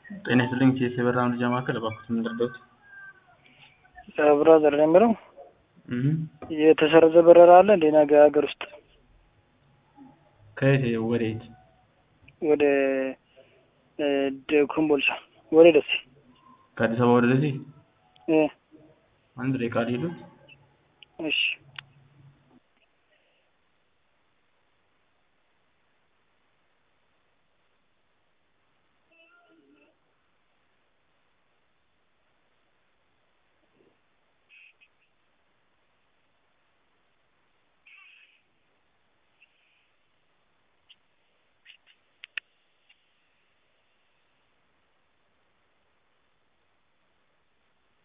ጤና ይስጥልኝ የሰበራ መረጃ ማዕከል እባክዎት ምን ልርዳዎት? ብራዘር ለምረው የተሰረዘ በረራ አለ እንዴ ነገ ሀገር ውስጥ? ከየት ወዴት? ወደ ኮምቦልቻ ወደ ደሴ። ከአዲስ አበባ ወደ ደሴ? አንድ ደቂቃ ልሂድ። እሺ